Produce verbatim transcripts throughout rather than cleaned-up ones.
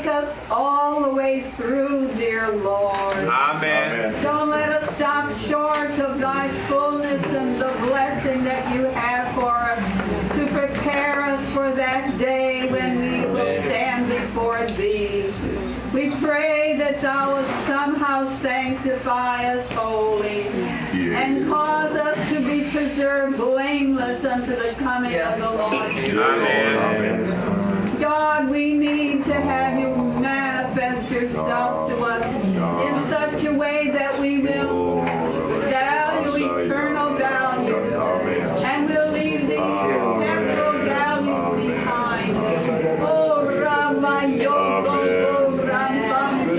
us all the way through, dear Lord. Amen. Don't let us stop short of thy fullness and the blessing that you have for us to prepare us for that day when we will stand before thee. We pray that thou wilt somehow sanctify us wholly and cause us to be preserved blameless unto the coming of the Lord. Amen. God, we need to have you manifest yourself to us in such a way that we will value eternal value and we'll leave the temporal values behind. Oh, Rabbi Yoko, Rabbi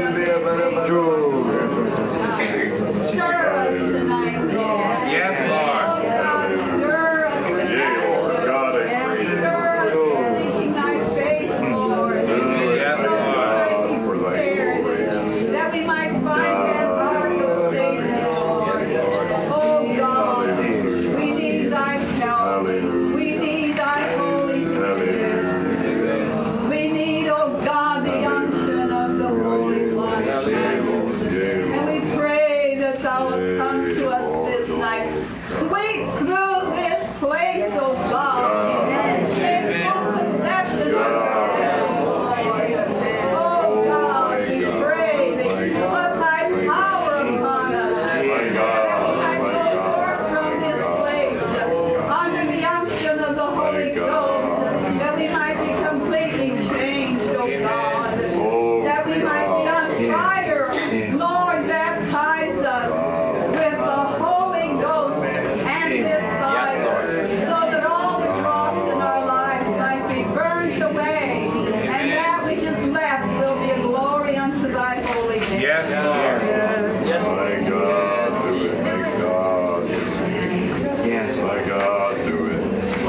Stir us tonight, Lord. Yes, Lord. Oh, God, stir us tonight. God, I Stir us, seeking thy face, Lord. Yes, So Lord. we might be prepared, that we might find that ark of safety, Lord. Oh, God, we need thy help. We need thy Holy Spirit. We need, oh God, the unction of the Holy One. And we pray that thou wilt come to us this night. Sweep through this place, oh God. Take full possession of ourselves, Lord. Oh God, we pray that you put thy power upon us. That we might go forth from this place under the unction of the Holy Ghost. That we might be completely changed, oh God. That we might be on fire. Lord, baptize us with the Holy Ghost and this fire, so that all the cross in our lives might be burnt away, and that which is left will be a glory unto thy holy name. Yes, Lord. My God, do it. My God. Yes. My God, do it.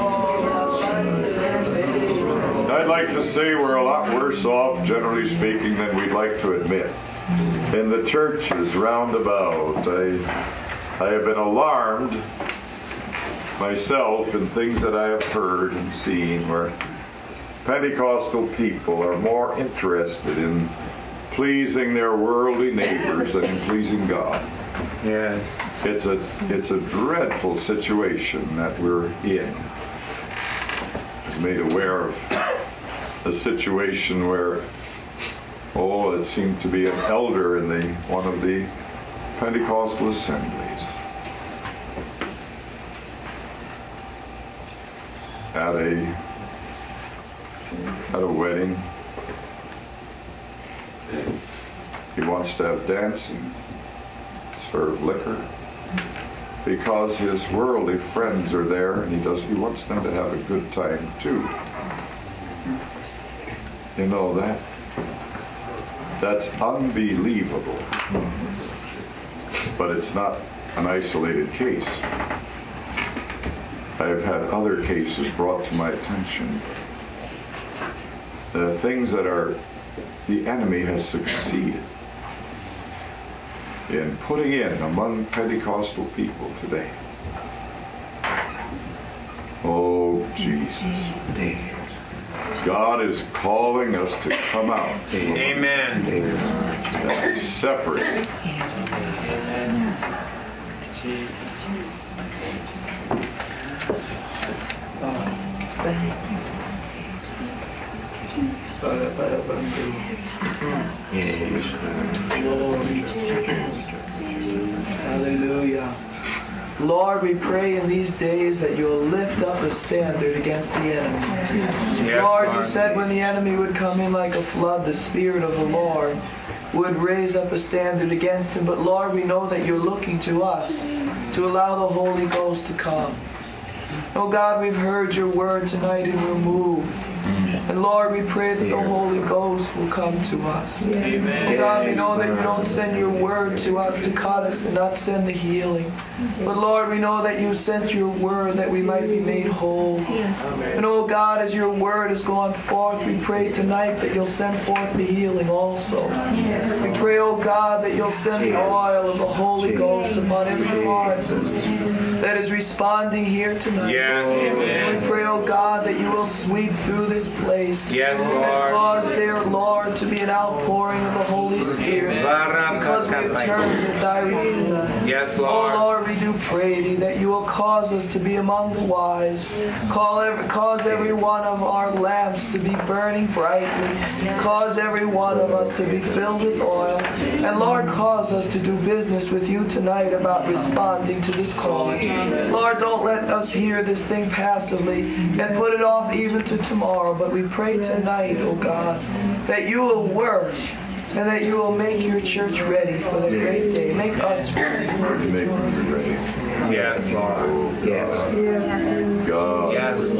I'd like to say we're a lot worse off, generally speaking, than we'd like to admit. In the churches roundabout, I, I have been alarmed myself in things that I have heard and seen where Pentecostal people are more interested in pleasing their worldly neighbors than in pleasing God. Yes. It's a it's a dreadful situation that we're in. I was made aware of a situation where, oh, it seemed to be an elder in the one of the Pentecostal assemblies at a at a wedding. He wants to have dancing, serve liquor, because his worldly friends are there, and he does. He wants them to have a good time too. You know that? That's unbelievable. But it's not an isolated case. I have had other cases brought to my attention. The things that are, the enemy has succeeded in putting in among Pentecostal people today. Oh, Jesus. God is calling us to come out. Amen. Separate. Hallelujah. Lord, we pray in these days that you'll lift up a standard against the enemy. Yes, Lord, you Lord. said when the enemy would come in like a flood, the Spirit of the Lord would raise up a standard against him. But Lord, we know that you're looking to us to allow the Holy Ghost to come. Oh God, we've heard your word tonight and we're moved. And Lord, we pray that the Holy Ghost will come to us. Amen. Oh God, we know that you don't send your word to us to cut us and not send the healing. But Lord, we know that you sent your word that we might be made whole. And oh God, as your word has gone forth, we pray tonight that you'll send forth the healing also. We pray, oh God, that you'll send the oil of the Holy Ghost upon every heart that is responding here tonight. Yes. We pray, oh God, that you will sweep through this place. Yes, And Lord. cause there, Lord, to be an outpouring of the Holy Spirit because we have turned at thy reproof. Yes, Oh Lord. Lord, we do pray thee that you will cause us to be among the wise. Call every, cause every one of our lamps to be burning brightly. Cause every one of us to be filled with oil. And Lord, cause us to do business with you tonight about responding to this call. Lord, don't let us hear this thing passively and put it off even to tomorrow. But we pray tonight, oh God, that you will work and that you will make your church ready for the great day. Make us ready. Make me ready. Yes, Lord. Yes. God. Yes,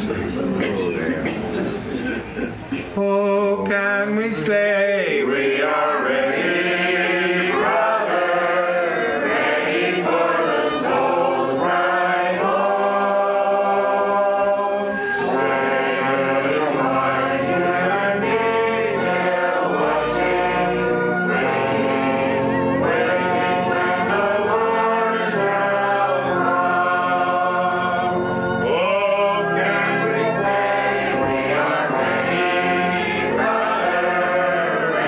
Lord. Oh, can we say we are ready, brother, ready for the soul's right home? Sanctified and be still watching, waiting, waiting when the Lord shall come. Oh, can we say we are ready, brother?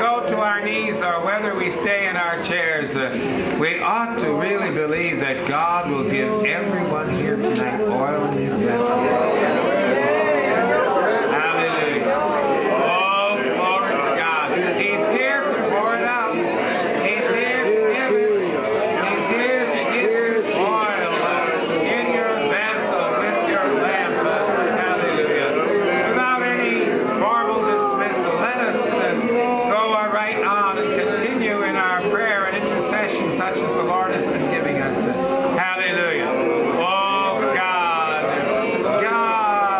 go to our knees or whether we stay in our chairs, uh, we ought to really believe that God will give everyone here tonight oil in his vessel. Hallelujah. Oh, glory to God. He's here to pour it out. He's here to give it. He's here to give you oil uh, in your vessel with your lamp. Uh, hallelujah. Without any formal dismissal, let us uh, go uh, right on and continue in our prayer and intercession such as the Lord has been giving us. Uh, hallelujah. Oh, God. God.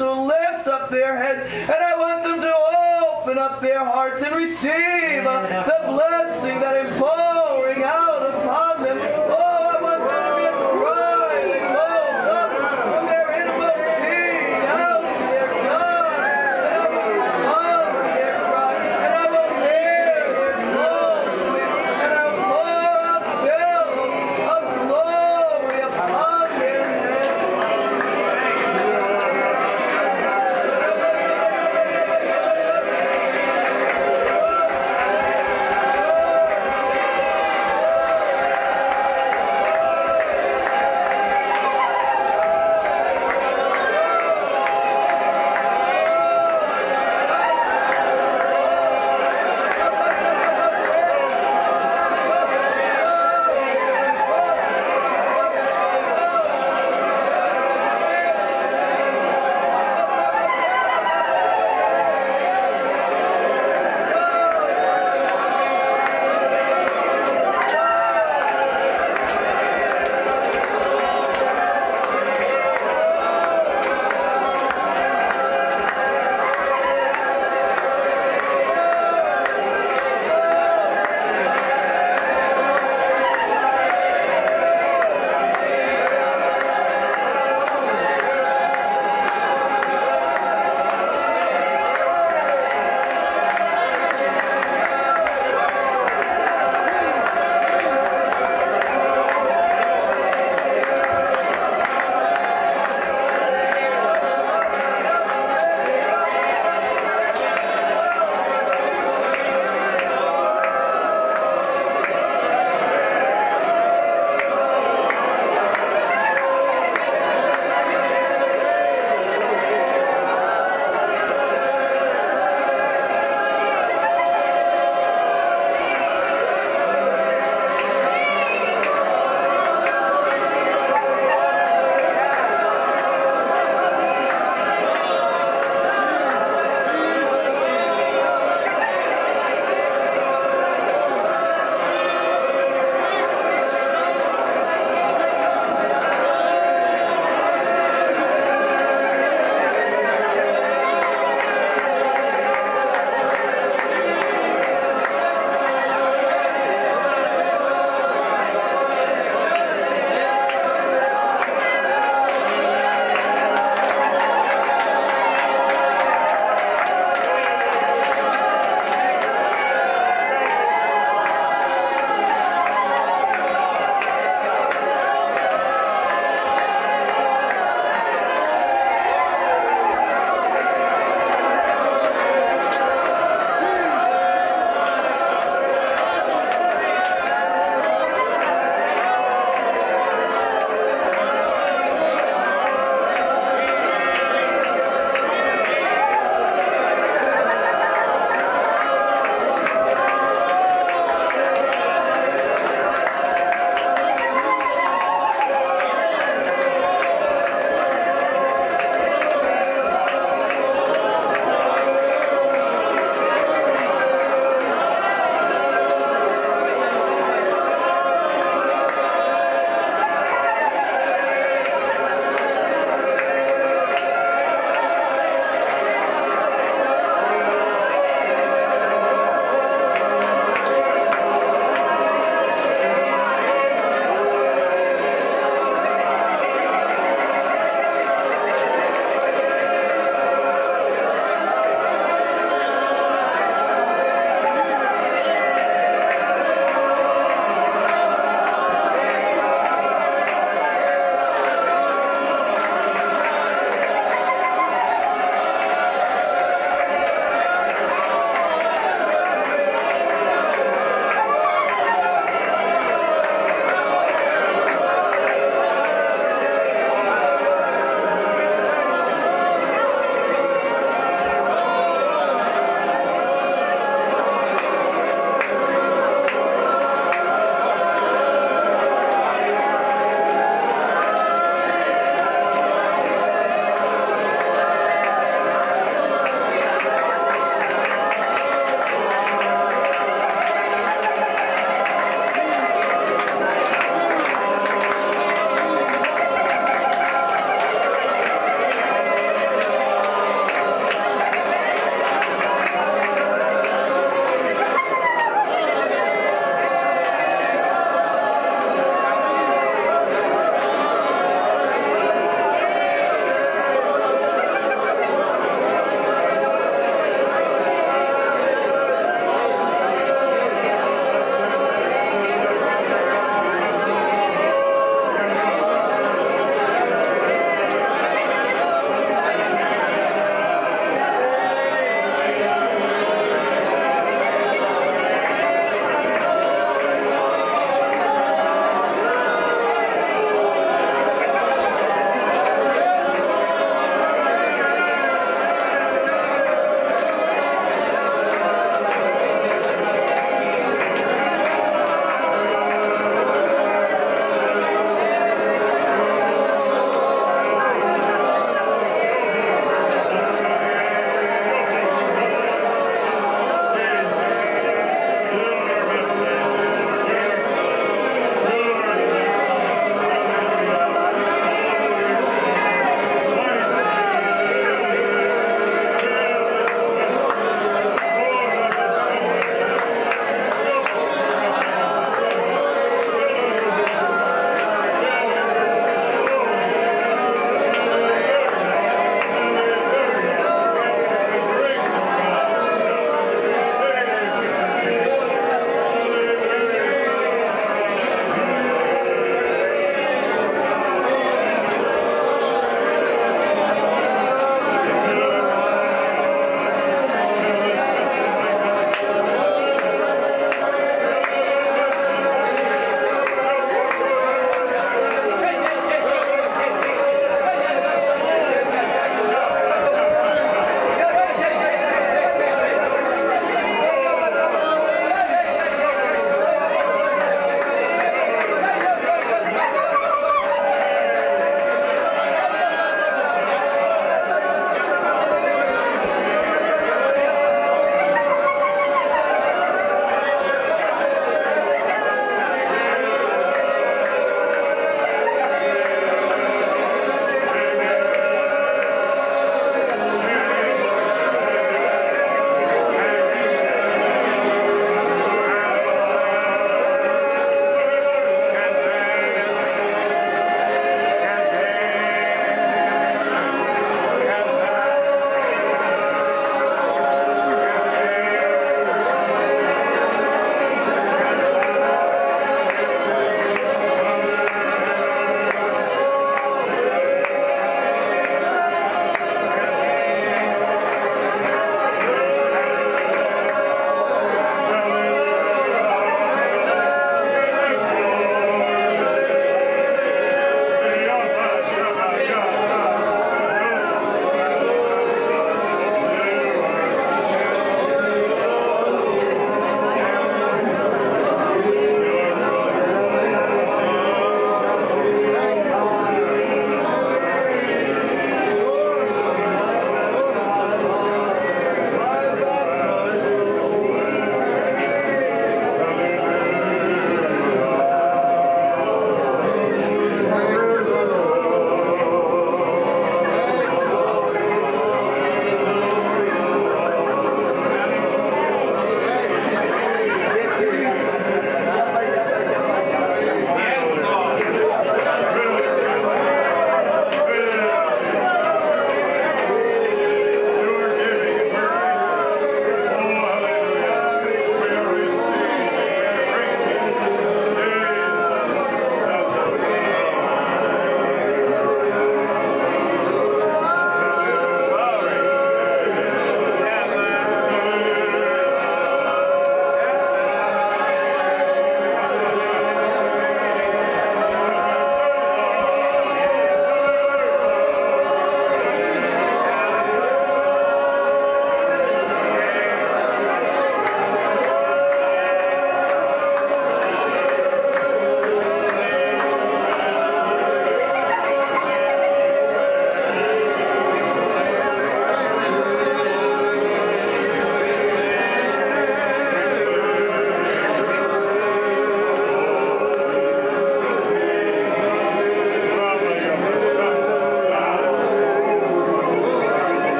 to lift up their heads, and I want them to open up their hearts and receive uh, the blessing that is pouring out upon them. Oh, I want there to be a cry that goes up from their innermost being out to their God, and I will respond to their cry, and I will hear their calls to me, and I will pour out billows of glory upon their heads.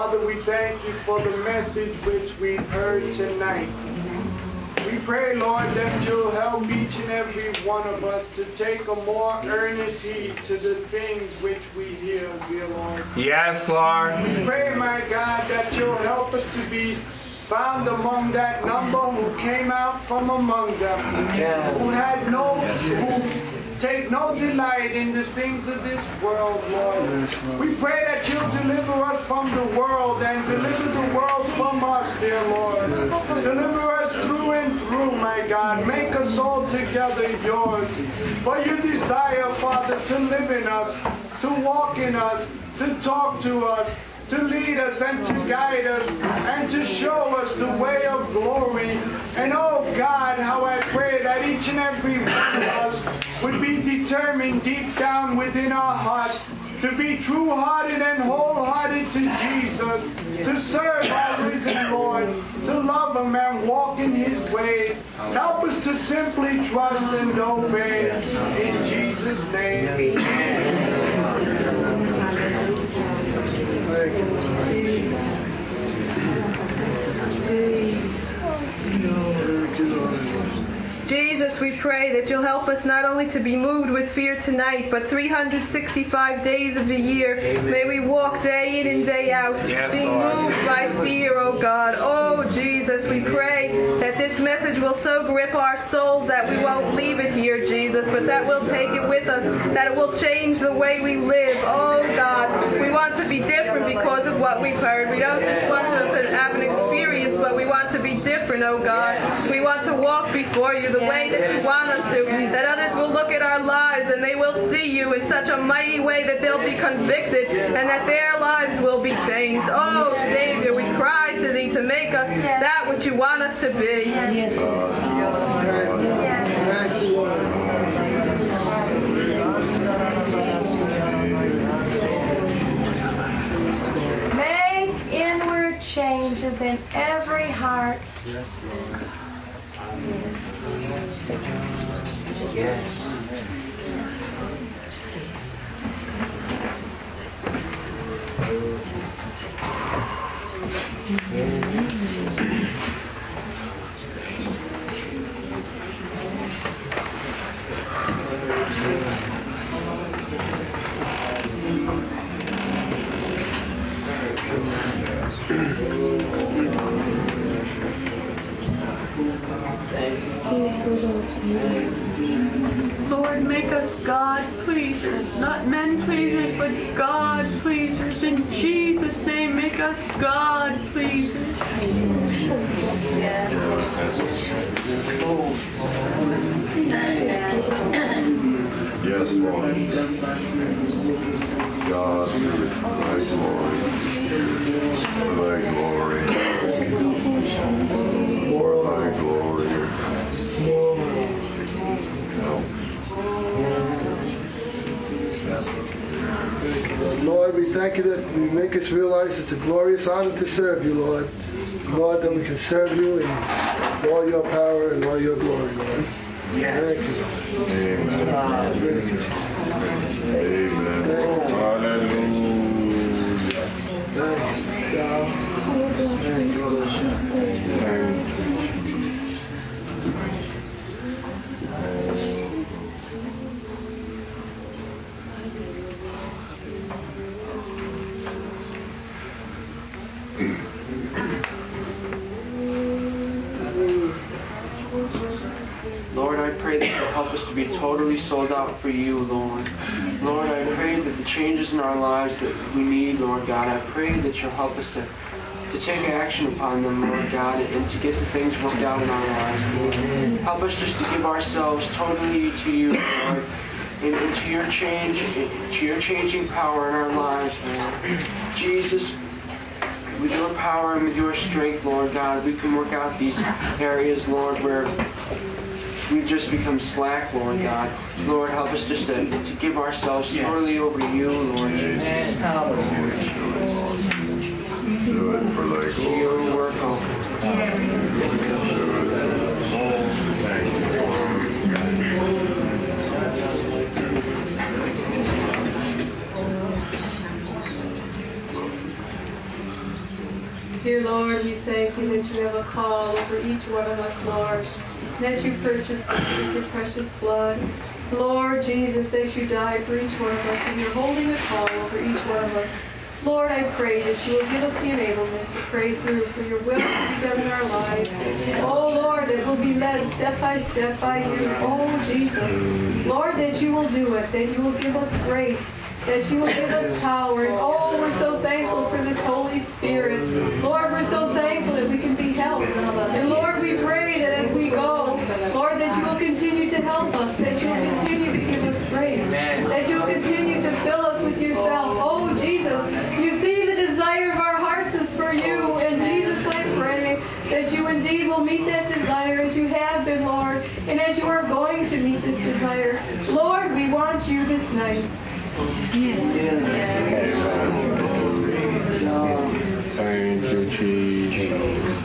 Father, we thank you for the message which we heard tonight. We pray, Lord, that you'll help each and every one of us to take a more earnest heed to the things which we hear, dear Lord. Yes, Lord. We pray, my God, that you'll help us to be found among that number who came out from among them, who had no, who take no delight in the things of this world, Lord. We pray that you'll deliver us from the world and deliver the world from us, dear Lord. Deliver us through and through, my God. Make us all together yours. For you desire, Father, to live in us, to walk in us, to talk to us, to lead us and to guide us and to show us the way of glory. And oh God, how I pray that each and every one of us would be determined deep down within our hearts to be true-hearted and wholehearted to Jesus, to serve our risen Lord, to love him and walk in his ways. Help us to simply trust and obey. In Jesus' name, amen. Jesus, we pray that you'll help us not only to be moved with fear tonight, but three hundred sixty-five days of the year. Amen. May we walk day in and day out, yes, being Lord. moved by fear, oh God. Oh, Jesus, we pray that this message will so grip our souls that we won't leave it here, Jesus, but that we'll take it with us, that it will change the way we live. Oh, God, we want to be different because of what we've heard. We don't just want to have an experience, but we want to be different, oh God. We want to walk before you the way that you want us to, that others will look at our lives and they will see you in such a mighty way that they'll be convicted and that their lives will be changed. Oh, Savior, we cry to thee to make us that which you want us to be. Yes. Make inward changes in every heart. Yes, Lord. Yes. Lord, make us God pleasers, not men pleasers, but God pleasers. In Jesus' name, make us God pleasers. Yes, Lord. God, for thy glory, for thy glory, for thy glory. Lord, we thank you that you make us realize it's a glorious honor to serve you, Lord. Lord, that we can serve you in all your power and all your glory, Lord. Yes. Thank you. Amen. Amen. Lord, I pray that you'll help us to be totally sold out for you, Lord. Lord, I pray that the changes in our lives that we need, Lord God, I pray that you'll help us to, to take action upon them, Lord God, and to get the things worked out in our lives, Lord. Help us just to give ourselves totally to you, Lord, and, and to your change, to your changing power in our lives, Lord. Jesus, with your power and with your strength, Lord God, we can work out these areas, Lord, where we've just become slack, Lord God. Lord, help us just to, to give ourselves totally over to you, Lord Jesus. Do it for thy glory. Your work, oh. Lord, we thank you that you have a call over each one of us, Lord. That you purchased us with your precious blood. Lord Jesus, that you died for each one of us, and you're holding a call over each one of us. Lord, I pray that you will give us the enablement to pray through for your will to be done in our lives. Oh, Lord, that we'll be led step by step by you. Oh, Jesus. Lord, that you will do it, that you will give us grace, that you will give us power. And oh, we're so thankful for this Holy Spirit. Lord, we're so thankful that we can be helped. And Lord, we pray that as we go, Lord, that you will continue to help us, that you will continue to give us grace, that you will continue to fill us with yourself. Oh, Jesus, you see the desire of our hearts is for you. And Jesus, I pray that you indeed will meet that desire as you have been, Lord, and as you are going to meet this desire. Lord, we want you this night. Thank you, Jesus.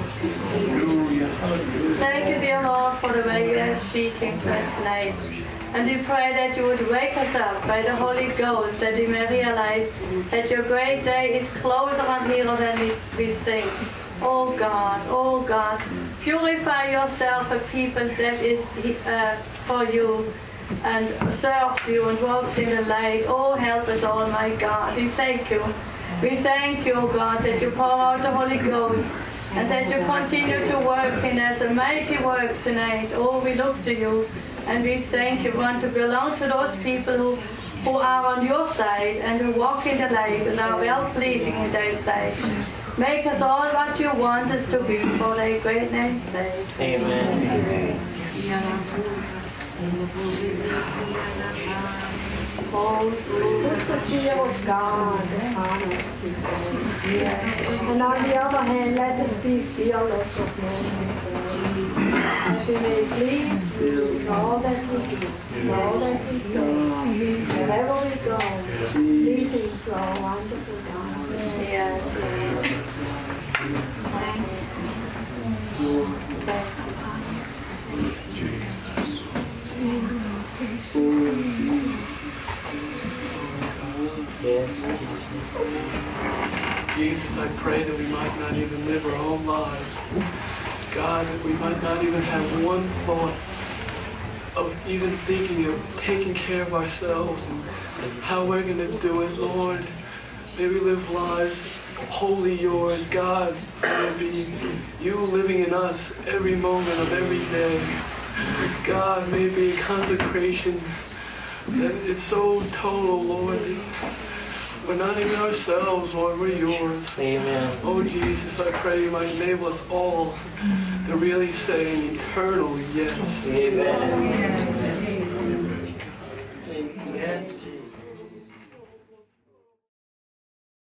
Thank you, dear Lord, for the way you are speaking to us tonight. And we pray that you would wake us up by the Holy Ghost, that we may realize that your great day is closer and nearer than we, we think. Oh God, oh God, purify yourself a people that is uh, for you and serves you and walks in the light. Oh, help us all, my God. We thank you. We thank you, God, that you pour out the Holy Ghost and that you continue to work in us a mighty work tonight. Oh, we look to you and we thank you. We want to belong to those people who, who are on your side and who walk in the light and are well-pleasing in thy sight. Make us all what you want us to be for thy great name's sake. Amen. Oh, Jesus, the fear of God upon us. Yes. And on the other hand, let us be fearless of men. That we may please you in all that we do, in all that we say, wherever we go, pleasing to our wonderful God. Yes, yes. Thank you. Thank you. Yes. Jesus, I pray that we might not even live our own lives. God, that we might not even have one thought of even thinking of taking care of ourselves and how we're going to do it, Lord. May we live lives wholly yours, God. May it be you living in us every moment of every day. God, may it be a consecration that is so total, Lord. We're not even ourselves, Lord, we're yours. Amen. Oh, Jesus, I pray you might enable us all to really say an eternal yes. Amen.